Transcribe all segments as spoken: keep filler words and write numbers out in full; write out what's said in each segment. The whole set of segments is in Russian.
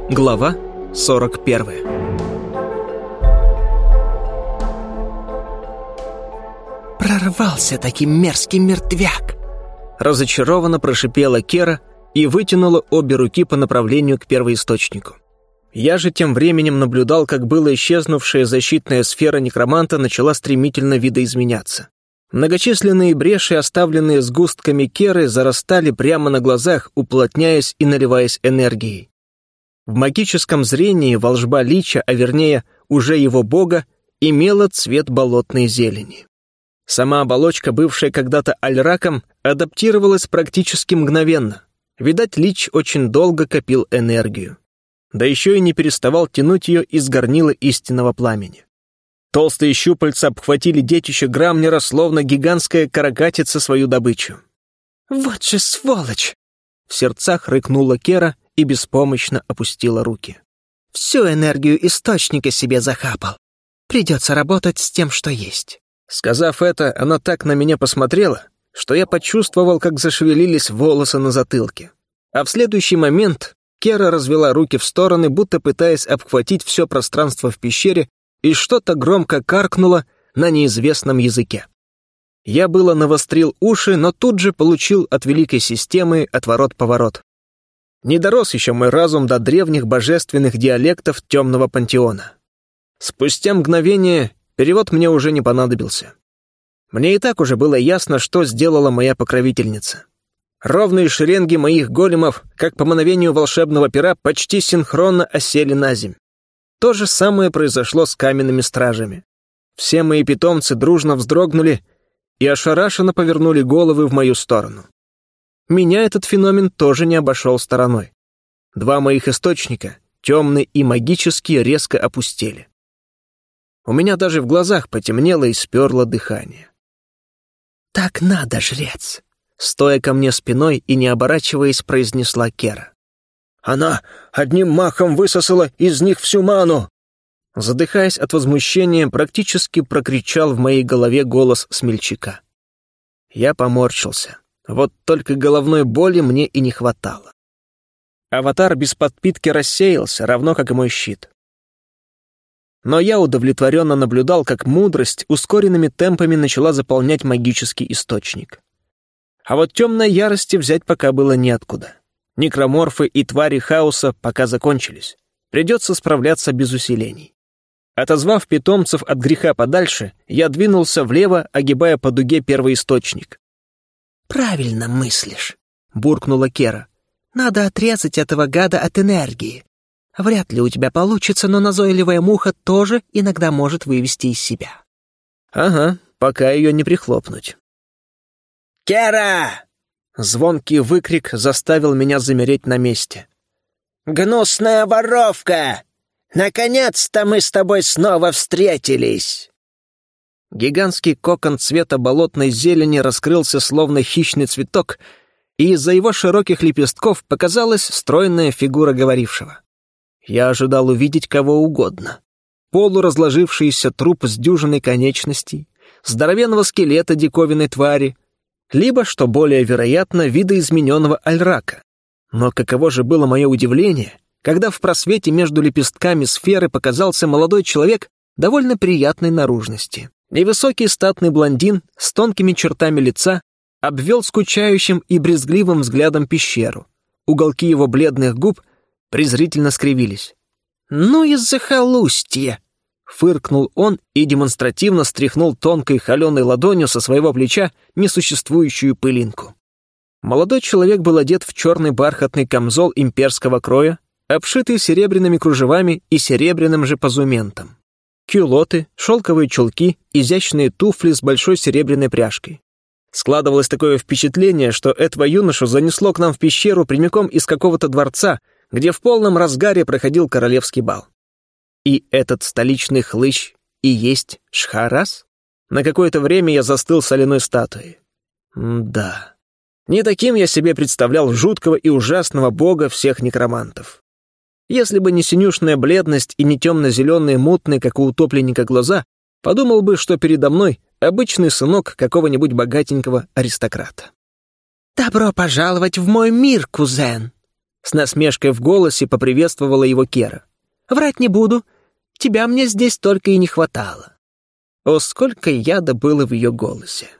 Глава сорок первая. «Прорвался-таки мерзкий мертвяк!» Разочарованно прошипела Кера и вытянула обе руки по направлению к первоисточнику. Я же тем временем наблюдал, как была исчезнувшая защитная сфера некроманта начала стремительно видоизменяться. Многочисленные бреши, оставленные сгустками Керы, зарастали прямо на глазах, уплотняясь и наливаясь энергией. В магическом зрении волжба лича, а вернее, уже его бога, имела цвет болотной зелени. Сама оболочка, бывшая когда-то альраком, адаптировалась практически мгновенно. Видать, лич очень долго копил энергию. Да еще и не переставал тянуть ее из горнила истинного пламени. Толстые щупальца обхватили детище Грамнера, словно гигантская каракатица свою добычу. «Вот же сволочь!» В сердцах рыкнула Кера и беспомощно опустила руки. «Всю энергию источника себе захапал. Придется работать с тем, что есть». Сказав это, она так на меня посмотрела, что я почувствовал, как зашевелились волосы на затылке. А в следующий момент Кера развела руки в стороны, будто пытаясь обхватить все пространство в пещере, и что-то громко каркнуло на неизвестном языке. Я было навострил уши, но тут же получил от великой системы отворот-поворот. Не дорос еще мой разум до древних божественных диалектов темного пантеона. Спустя мгновение перевод мне уже не понадобился. Мне и так уже было ясно, что сделала моя покровительница. Ровные шеренги моих големов, как по мановению волшебного пера, почти синхронно осели на земь. То же самое произошло с каменными стражами. Все мои питомцы дружно вздрогнули и ошарашенно повернули головы в мою сторону. Меня этот феномен тоже не обошел стороной. Два моих источника, темный и магический, резко опустели. У меня даже в глазах потемнело и сперло дыхание. «Так надо, жрец!» Стоя ко мне спиной и не оборачиваясь, произнесла Кера. «Она одним махом высосала из них всю ману!» Задыхаясь от возмущения, практически прокричал в моей голове голос смельчака. Я поморщился. Вот только головной боли мне и не хватало. Аватар без подпитки рассеялся, равно как и мой щит. Но я удовлетворенно наблюдал, как мудрость ускоренными темпами начала заполнять магический источник. А вот темной ярости взять пока было неоткуда. Некроморфы и твари хаоса пока закончились. Придется справляться без усилений. Отозвав питомцев от греха подальше, я двинулся влево, огибая по дуге первоисточник. «Правильно мыслишь», — буркнула Кера. «Надо отрезать этого гада от энергии. Вряд ли у тебя получится, но назойливая муха тоже иногда может вывести из себя». «Ага, пока ее не прихлопнуть». «Кера!» Звонкий выкрик заставил меня замереть на месте. «Гнусная воровка! Наконец-то мы с тобой снова встретились!» Гигантский кокон цвета болотной зелени раскрылся словно хищный цветок, и из-за его широких лепестков показалась стройная фигура говорившего. Я ожидал увидеть кого угодно. Полуразложившийся труп с дюжиной конечностей, здоровенного скелета диковинной твари, либо, что более вероятно, видоизмененного альрака. Но каково же было мое удивление, когда в просвете между лепестками сферы показался молодой человек довольно приятной наружности. Невысокий статный блондин с тонкими чертами лица обвел скучающим и брезгливым взглядом пещеру. Уголки его бледных губ презрительно скривились. «Ну и захолустье!» — фыркнул он и демонстративно стряхнул тонкой холеной ладонью со своего плеча несуществующую пылинку. Молодой человек был одет в черный бархатный камзол имперского кроя, обшитый серебряными кружевами и серебряным же позументом. Кюлоты, шелковые чулки, изящные туфли с большой серебряной пряжкой. Складывалось такое впечатление, что этого юношу занесло к нам в пещеру прямиком из какого-то дворца, где в полном разгаре проходил королевский бал. И этот столичный хлыщ и есть Шхарас? На какое-то время я застыл соляной статуей. М-да. Не таким я себе представлял жуткого и ужасного бога всех некромантов. Если бы не синюшная бледность и не темно-зеленые мутные, как у утопленника, глаза, подумал бы, что передо мной обычный сынок какого-нибудь богатенького аристократа. «Добро пожаловать в мой мир, кузен!» С насмешкой в голосе поприветствовала его Кера. «Врать не буду. Тебя мне здесь только и не хватало». О, сколько яда было в ее голосе.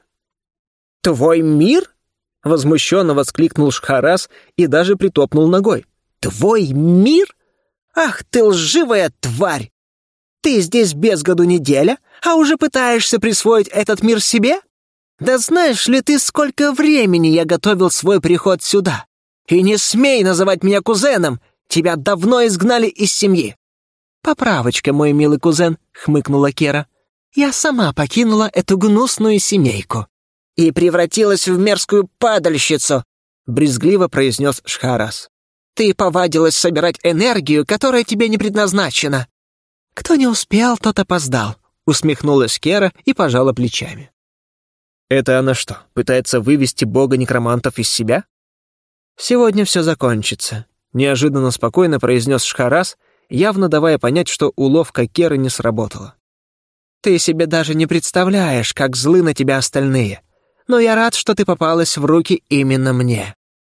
«Твой мир?» — возмущенно воскликнул Шхарас и даже притопнул ногой. «Твой мир? Ах ты лживая тварь! Ты здесь без году неделя, а уже пытаешься присвоить этот мир себе? Да знаешь ли ты, сколько времени я готовил свой приход сюда? И не смей называть меня кузеном, тебя давно изгнали из семьи». «Поправочка, мой милый кузен», — хмыкнула Кера. «Я сама покинула эту гнусную семейку». «И превратилась в мерзкую падальщицу», — брезгливо произнес Шхарас. «Ты повадилась собирать энергию, которая тебе не предназначена». «Кто не успел, тот опоздал», — усмехнулась Кера и пожала плечами. «Это она что, пытается вывести бога некромантов из себя?» «Сегодня все закончится», — неожиданно спокойно произнес Шхарас, явно давая понять, что уловка Керы не сработала. «Ты себе даже не представляешь, как злы на тебя остальные. Но я рад, что ты попалась в руки именно мне».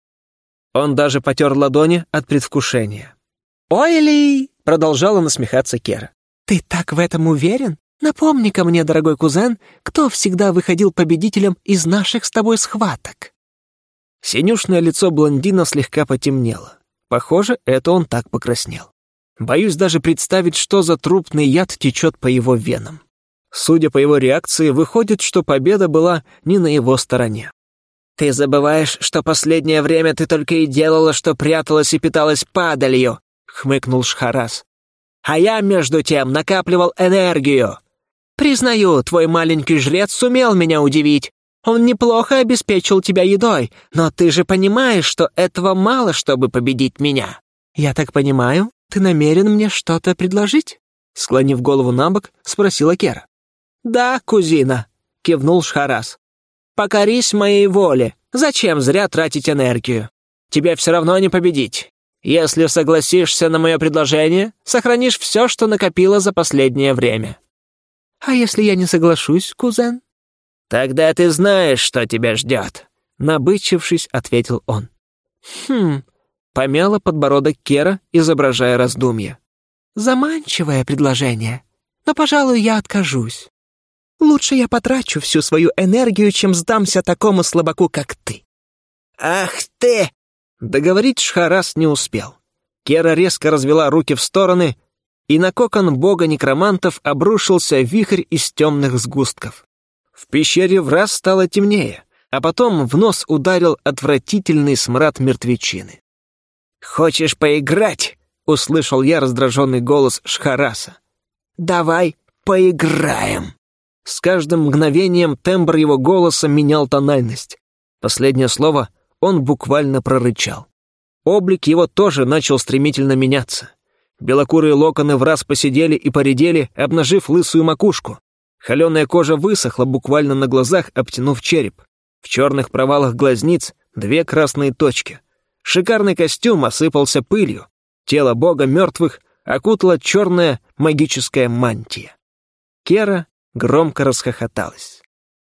Он даже потер ладони от предвкушения. «Ой-ли!» — продолжала насмехаться Кера. «Ты так в этом уверен? Напомни-ка мне, дорогой кузен, кто всегда выходил победителем из наших с тобой схваток?» Синюшное лицо блондина слегка потемнело. Похоже, это он так покраснел. Боюсь даже представить, что за трупный яд течет по его венам. Судя по его реакции, выходит, что победа была не на его стороне. «Ты забываешь, что последнее время ты только и делала, что пряталась и питалась падалью», — хмыкнул Шхарас. «А я, между тем, накапливал энергию. Признаю, твой маленький жрец сумел меня удивить. Он неплохо обеспечил тебя едой, но ты же понимаешь, что этого мало, чтобы победить меня». «Я так понимаю, ты намерен мне что-то предложить?» Склонив голову набок, спросила Кера. «Да, кузина», — кивнул Шхарас. «Покорись моей воле. Зачем зря тратить энергию? Тебе все равно не победить. Если согласишься на мое предложение, сохранишь все, что накопила за последнее время». «А если я не соглашусь, кузен?» «Тогда ты знаешь, что тебя ждет», — набычившись, ответил он. «Хм...» — помяла подбородок Кера, изображая раздумье. «Заманчивое предложение, но, пожалуй, я откажусь. Лучше я потрачу всю свою энергию, чем сдамся такому слабаку, как ты». «Ах ты!» Договорить Шхарас не успел. Кера резко развела руки в стороны, и на кокон бога некромантов обрушился вихрь из темных сгустков. В пещере враз стало темнее, а потом в нос ударил отвратительный смрад мертвечины. «Хочешь поиграть?» — услышал я раздраженный голос Шхараса. «Давай поиграем». С каждым мгновением тембр его голоса менял тональность. Последнее слово он буквально прорычал. Облик его тоже начал стремительно меняться. Белокурые локоны враз поседели и поредели, обнажив лысую макушку. Холеная кожа высохла буквально на глазах, обтянув череп. В черных провалах глазниц две красные точки. Шикарный костюм осыпался пылью. Тело бога мертвых окутала черная магическая мантия. Кера громко расхохоталась.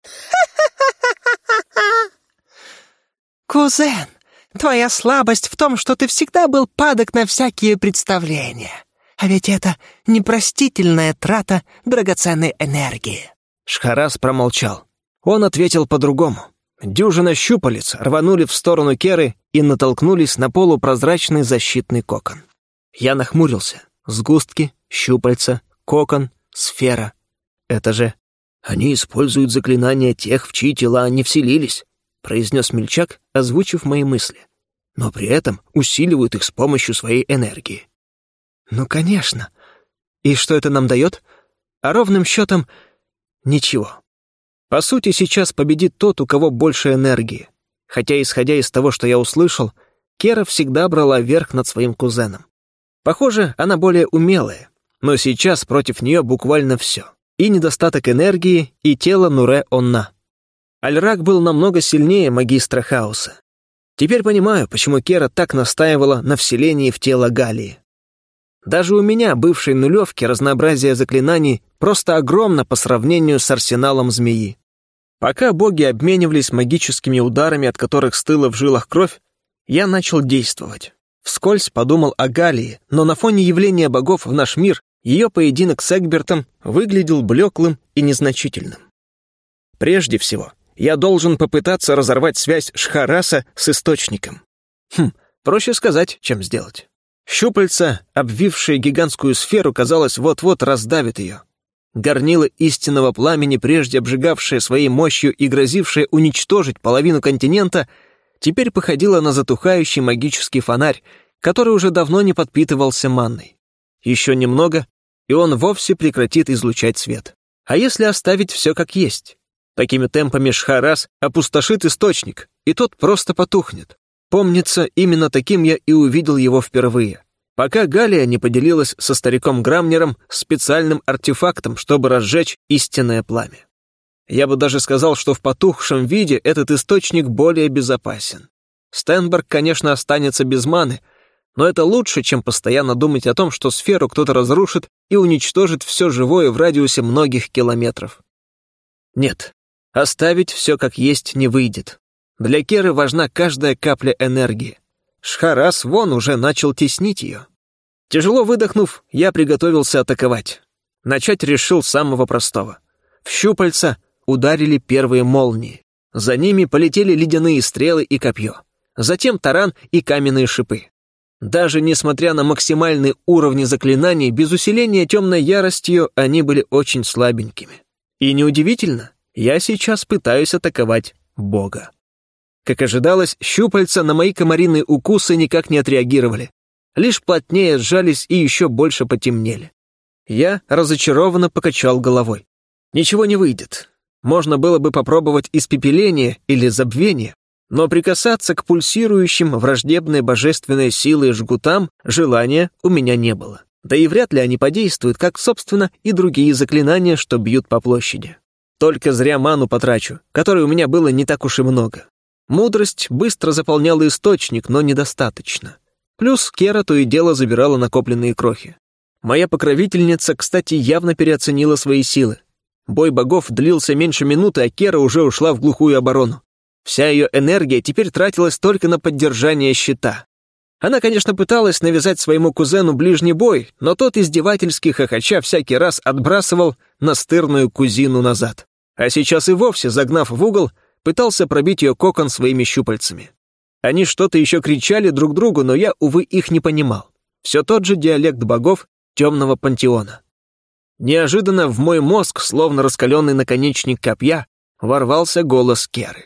«Кузен, твоя слабость в том, что ты всегда был падок на всякие представления. А ведь это непростительная трата драгоценной энергии». Шхарас промолчал. Он ответил по-другому. Дюжина щупалец рванули в сторону Керы и натолкнулись на полупрозрачный защитный кокон. Я нахмурился. Сгустки, щупальца, кокон, сфера. Это же... «Они используют заклинания тех, в чьи тела они вселились», — произнес Мельчак, озвучив мои мысли. «Но при этом усиливают их с помощью своей энергии». «Ну, конечно. И что это нам дает? А ровным счетом ничего. По сути, сейчас победит тот, у кого больше энергии. Хотя, исходя из того, что я услышал, Кера всегда брала верх над своим кузеном. Похоже, она более умелая, но сейчас против нее буквально все. И недостаток энергии, и тело Нуре-Онна. Альрак был намного сильнее магистра хаоса. Теперь понимаю, почему Кера так настаивала на вселении в тело Галии. Даже у меня, бывшей нулевки, разнообразие заклинаний просто огромно по сравнению с арсеналом змеи. Пока боги обменивались магическими ударами, от которых стыла в жилах кровь, я начал действовать. Вскользь подумал о Галии, но на фоне явления богов в наш мир ее поединок с Эгбертом выглядел блеклым и незначительным. Прежде всего, я должен попытаться разорвать связь Шхараса с источником. Хм, проще сказать, чем сделать. Щупальца, обвившие гигантскую сферу, казалось, вот-вот раздавит ее. Горнило истинного пламени, прежде обжигавшее своей мощью и грозившее уничтожить половину континента, теперь походило на затухающий магический фонарь, который уже давно не подпитывался манной. Еще немного, и он вовсе прекратит излучать свет. А если оставить все как есть? Такими темпами Шхарас опустошит источник, и тот просто потухнет. Помнится, именно таким я и увидел его впервые, пока Галия не поделилась со стариком Грамнером специальным артефактом, чтобы разжечь истинное пламя. Я бы даже сказал, что в потухшем виде этот источник более безопасен. Стенберг, конечно, останется без маны, но это лучше, чем постоянно думать о том, что сферу кто-то разрушит и уничтожит все живое в радиусе многих километров. Нет, оставить все как есть не выйдет. Для Керы важна каждая капля энергии. Шхарас вон уже начал теснить ее. Тяжело выдохнув, я приготовился атаковать. Начать решил с самого простого. В щупальца ударили первые молнии. За ними полетели ледяные стрелы и копье. Затем таран и каменные шипы. Даже несмотря на максимальные уровни заклинаний, без усиления темной яростью они были очень слабенькими. И неудивительно, я сейчас пытаюсь атаковать Бога. Как ожидалось, щупальца на мои комариные укусы никак не отреагировали. Лишь плотнее сжались и еще больше потемнели. Я разочарованно покачал головой. Ничего не выйдет. Можно было бы попробовать испепеление или забвение, но прикасаться к пульсирующим враждебной божественной силой жгутам желания у меня не было. Да и вряд ли они подействуют, как, собственно, и другие заклинания, что бьют по площади. Только зря ману потрачу, которой у меня было не так уж и много. Мудрость быстро заполняла источник, но недостаточно. Плюс Кера то и дело забирала накопленные крохи. Моя покровительница, кстати, явно переоценила свои силы. Бой богов длился меньше минуты, а Кера уже ушла в глухую оборону. Вся ее энергия теперь тратилась только на поддержание щита. Она, конечно, пыталась навязать своему кузену ближний бой, но тот издевательски хохоча всякий раз отбрасывал настырную кузину назад. А сейчас и вовсе, загнав в угол, пытался пробить ее кокон своими щупальцами. Они что-то еще кричали друг другу, но я, увы, их не понимал. Все тот же диалект богов темного пантеона. Неожиданно в мой мозг, словно раскаленный наконечник копья, ворвался голос Керы.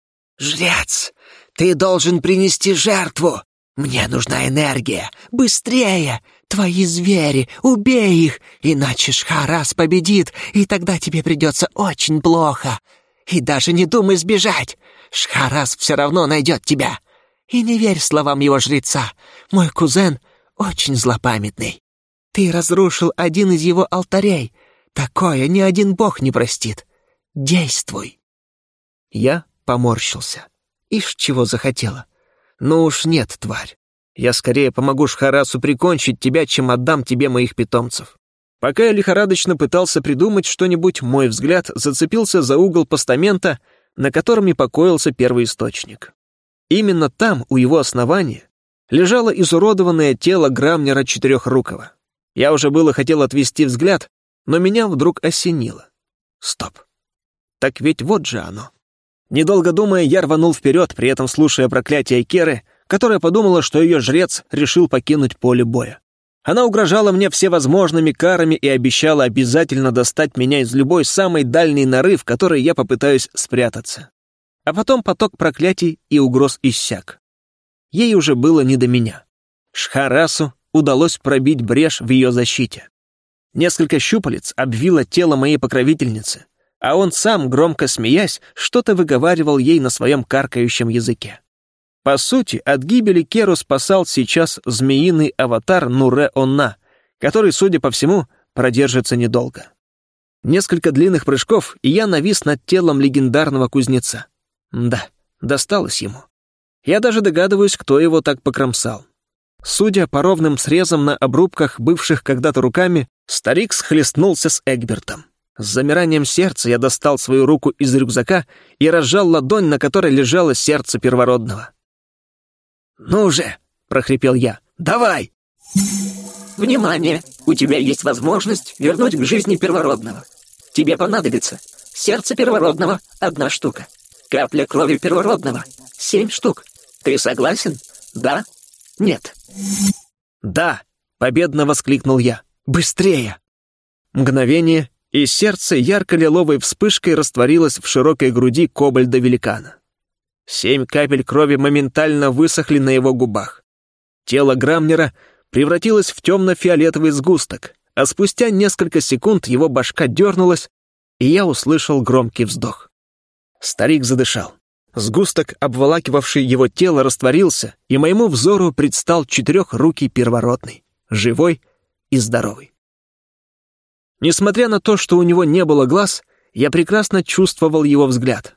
«Жрец, ты должен принести жертву! Мне нужна энергия! Быстрее! Твои звери, убей их, иначе Шхарас победит, и тогда тебе придется очень плохо. И даже не думай сбежать, Шхарас все равно найдет тебя. И не верь словам его жреца, мой кузен очень злопамятный. Ты разрушил один из его алтарей, такое ни один бог не простит. Действуй!» Я поморщился. Ишь, чего захотела. Ну уж нет, тварь. Я скорее помогу Шхарасу прикончить тебя, чем отдам тебе моих питомцев. Пока я лихорадочно пытался придумать что-нибудь, мой взгляд зацепился за угол постамента, на котором и покоился первый источник. Именно там, у его основания, лежало изуродованное тело Грамнера Четырехрукого. Я уже было хотел отвести взгляд, но меня вдруг осенило. Стоп. Так ведь вот же оно. Недолго думая, я рванул вперед, при этом слушая проклятие Керы, которая подумала, что ее жрец решил покинуть поле боя. Она угрожала мне всевозможными карами и обещала обязательно достать меня из любой самой дальней норы, в которой я попытаюсь спрятаться. А потом поток проклятий и угроз иссяк. Ей уже было не до меня. Шхарасу удалось пробить брешь в ее защите. Несколько щупалец обвило тело моей покровительницы, а он сам, громко смеясь, что-то выговаривал ей на своем каркающем языке. По сути, от гибели Керу спасал сейчас змеиный аватар Нуре-Онна, который, судя по всему, продержится недолго. Несколько длинных прыжков, и я навис над телом легендарного кузнеца. Да, досталось ему. Я даже догадываюсь, кто его так покромсал. Судя по ровным срезам на обрубках, бывших когда-то руками, старик схлестнулся с Эгбертом. С замиранием сердца я достал свою руку из рюкзака и разжал ладонь, на которой лежало сердце первородного. «Ну же, — прохрипел я. «Давай!» Внимание! У тебя есть возможность вернуть к жизни первородного. Тебе понадобится сердце первородного — одна штука. Капля крови первородного — семь штук. Ты согласен? Да? Нет? «Да!» — победно воскликнул я. «Быстрее!» Мгновение, и сердце ярко-лиловой вспышкой растворилось в широкой груди кобальда-великана. Семь капель крови моментально высохли на его губах. Тело Грамнера превратилось в темно-фиолетовый сгусток, а спустя несколько секунд его башка дернулась, и я услышал громкий вздох. Старик задышал. Сгусток, обволакивавший его тело, растворился, и моему взору предстал четырехрукий первородный, живой и здоровый. Несмотря на то, что у него не было глаз, я прекрасно чувствовал его взгляд.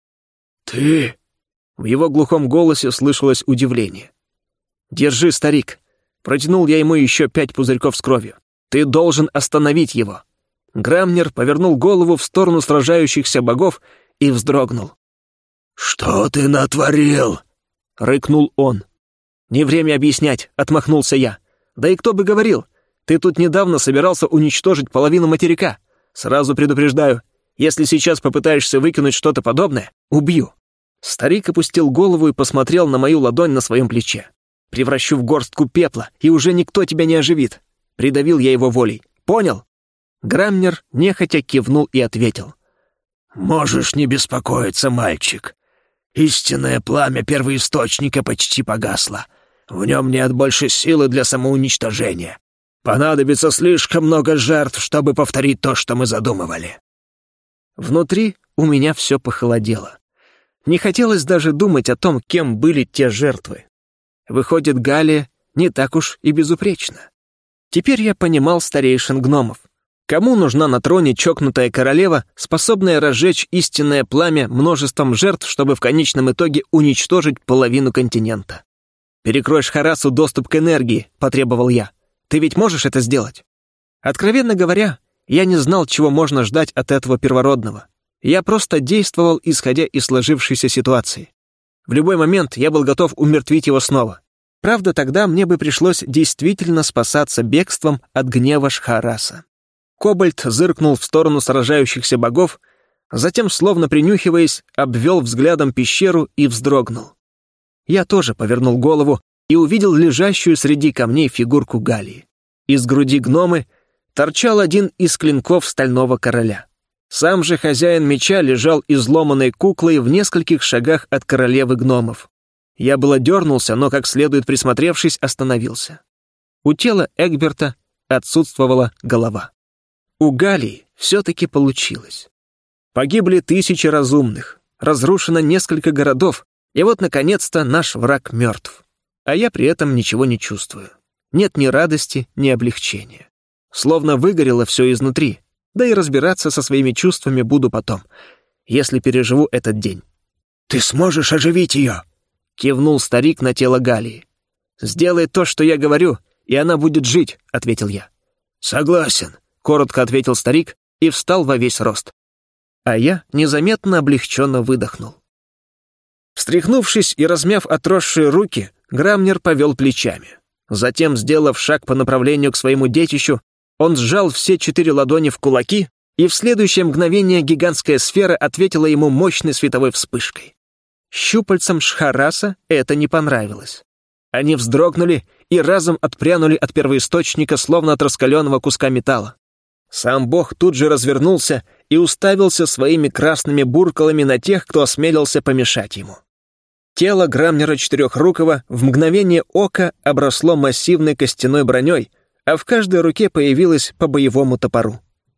«Ты?» — в его глухом голосе слышалось удивление. «Держи, старик!» — протянул я ему еще пять пузырьков с кровью. «Ты должен остановить его!» Грамнер повернул голову в сторону сражающихся богов и вздрогнул. «Что ты натворил?» — рыкнул он. «Не время объяснять», — отмахнулся я. «Да и кто бы говорил? Ты тут недавно собирался уничтожить половину материка. Сразу предупреждаю, если сейчас попытаешься выкинуть что-то подобное, убью». Старик опустил голову и посмотрел на мою ладонь на своем плече. «Превращу в горстку пепла, и уже никто тебя не оживит». Придавил я его волей. «Понял?» Грамнер нехотя кивнул и ответил. «Можешь не беспокоиться, мальчик. Истинное пламя первоисточника почти погасло. В нем нет больше силы для самоуничтожения. Понадобится слишком много жертв, чтобы повторить то, что мы задумывали». Внутри у меня все похолодело. Не хотелось даже думать о том, кем были те жертвы. Выходит, Галия не так уж и безупречна. Теперь я понимал старейшин гномов. Кому нужна на троне чокнутая королева, способная разжечь истинное пламя множеством жертв, чтобы в конечном итоге уничтожить половину континента? «Перекрой Шхарасу доступ к энергии», — потребовал я. «Ты ведь можешь это сделать?» Откровенно говоря, я не знал, чего можно ждать от этого первородного. Я просто действовал, исходя из сложившейся ситуации. В любой момент я был готов умертвить его снова. Правда, тогда мне бы пришлось действительно спасаться бегством от гнева Шхараса. Кобальт зыркнул в сторону сражающихся богов, затем, словно принюхиваясь, обвел взглядом пещеру и вздрогнул. Я тоже повернул голову и увидел лежащую среди камней фигурку Галии. Из груди гномы торчал один из клинков стального короля. Сам же хозяин меча лежал изломанной куклой в нескольких шагах от королевы гномов. Я было дернулся, но, как следует присмотревшись, остановился. У тела Эгберта отсутствовала голова. У Галии все-таки получилось. Погибли тысячи разумных, разрушено несколько городов, и вот, наконец-то, наш враг мертв. А я при этом ничего не чувствую. Нет ни радости, ни облегчения. Словно выгорело все изнутри, да и разбираться со своими чувствами буду потом, если переживу этот день. «Ты сможешь оживить ее?» — кивнул старик на тело Галии. «Сделай то, что я говорю, и она будет жить», — ответил я. «Согласен», — коротко ответил старик и встал во весь рост. А я незаметно облегченно выдохнул. Встряхнувшись и размяв отросшие руки, Грамнер повел плечами. Затем, сделав шаг по направлению к своему детищу, он сжал все четыре ладони в кулаки, и в следующее мгновение гигантская сфера ответила ему мощной световой вспышкой. Щупальцам Шхараса это не понравилось. Они вздрогнули и разом отпрянули от первоисточника, словно от раскаленного куска металла. Сам бог тут же развернулся и уставился своими красными буркалами на тех, кто осмелился помешать ему. Тело Грамнера Четырехрукого в мгновение ока обросло массивной костяной броней, а в каждой руке появилось по боевому топору.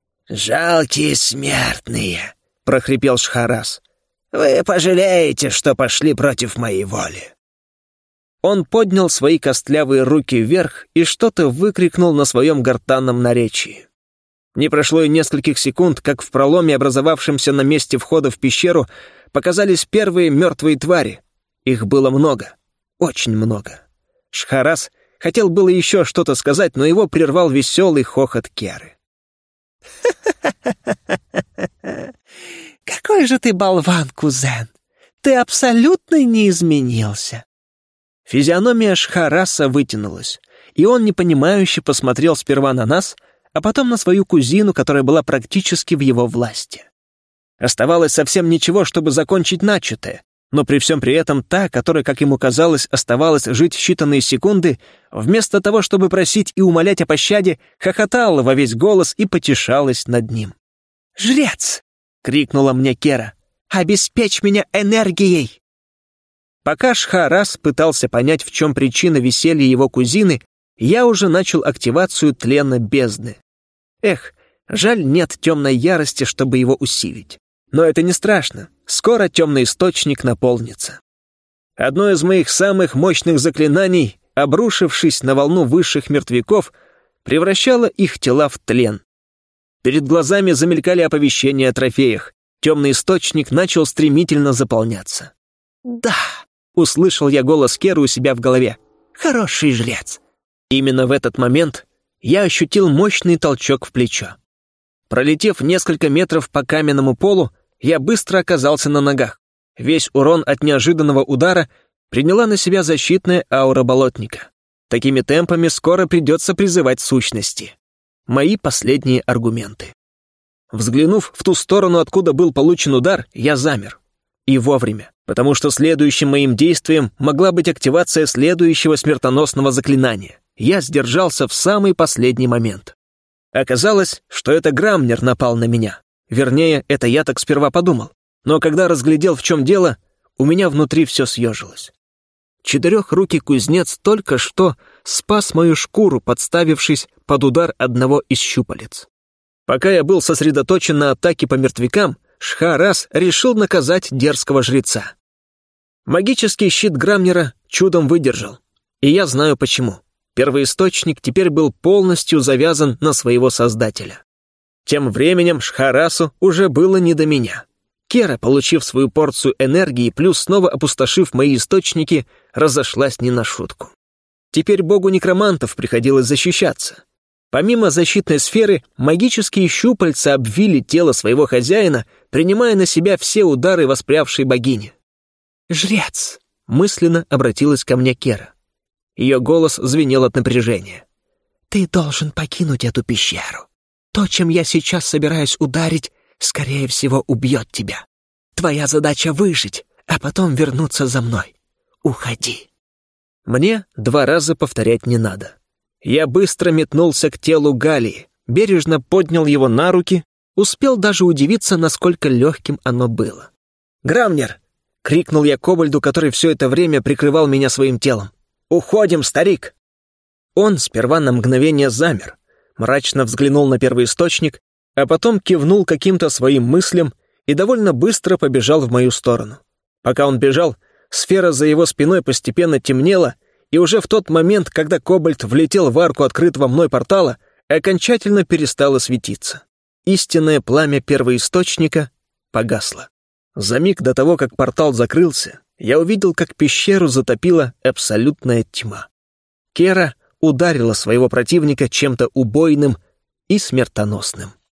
«Жалкие смертные», — прохрипел Шхарас. «Вы пожалеете, что пошли против моей воли». Он поднял свои костлявые руки вверх и что-то выкрикнул на своем гортанном наречии. Не прошло и нескольких секунд, как в проломе, образовавшемся на месте входа в пещеру, показались первые мертвые твари. Их было много, очень много. Шхарас хотел было еще что-то сказать, но его прервал веселый хохот Керы. «Какой же ты болван, кузен! Ты абсолютно не изменился!» Физиономия Шхараса вытянулась, и он непонимающе посмотрел сперва на нас, а потом на свою кузину, которая была практически в его власти. Оставалось совсем ничего, чтобы закончить начатое, но при всем при этом та, которая, как ему казалось, оставалась жить считанные секунды, вместо того, чтобы просить и умолять о пощаде, хохотала во весь голос и потешалась над ним. «Жрец!» — крикнула мне Кера. «Обеспечь меня энергией!» Пока Шхарас пытался понять, в чем причина веселья его кузины, я уже начал активацию тлена бездны. Эх, жаль, нет темной ярости, чтобы его усилить. Но это не страшно, скоро темный источник наполнится. Одно из моих самых мощных заклинаний, обрушившись на волну высших мертвяков, превращало их тела в тлен. Перед глазами замелькали оповещения о трофеях, темный источник начал стремительно заполняться. «Да!» — услышал я голос Керы у себя в голове. «Хороший жрец!» Именно в этот момент я ощутил мощный толчок в плечо. Пролетев несколько метров по каменному полу, я быстро оказался на ногах. Весь урон от неожиданного удара приняла на себя защитная аура болотника. Такими темпами скоро придется призывать сущности. Мои последние аргументы. Взглянув в ту сторону, откуда был получен удар, я замер. И вовремя, потому что следующим моим действием могла быть активация следующего смертоносного заклинания. Я сдержался в самый последний момент. Оказалось, что это Грамнер напал на меня. Вернее, это я так сперва подумал. Но когда разглядел, в чем дело, у меня внутри все съежилось. Четырехрукий кузнец только что спас мою шкуру, подставившись под удар одного из щупалец. Пока я был сосредоточен на атаке по мертвякам, Шхарас решил наказать дерзкого жреца. Магический щит Грамнера чудом выдержал. И я знаю почему. Первоисточник теперь был полностью завязан на своего создателя. Тем временем Шхарасу уже было не до меня. Кера, получив свою порцию энергии, плюс снова опустошив мои источники, разошлась не на шутку. Теперь богу некромантов приходилось защищаться. Помимо защитной сферы, магические щупальца обвили тело своего хозяина, принимая на себя все удары воспрявшей богини. «Жрец!» — мысленно обратилась ко мне Кера. Ее голос звенел от напряжения. «Ты должен покинуть эту пещеру. То, чем я сейчас собираюсь ударить, скорее всего, убьет тебя. Твоя задача — выжить, а потом вернуться за мной. Уходи». Мне два раза повторять не надо. Я быстро метнулся к телу Галии, бережно поднял его на руки, успел даже удивиться, насколько легким оно было. «Грамнер!» — крикнул я кобальду, который все это время прикрывал меня своим телом. «Уходим, старик!» Он сперва на мгновение замер, мрачно взглянул на первоисточник, а потом кивнул каким-то своим мыслям и довольно быстро побежал в мою сторону. Пока он бежал, сфера за его спиной постепенно темнела, и уже в тот момент, когда кобальт влетел в арку открытого мной портала, окончательно перестало светиться. Истинное пламя первоисточника погасло. За миг до того, как портал закрылся, я увидел, как пещеру затопила абсолютная тьма. Кера ударила своего противника чем-то убойным и смертоносным.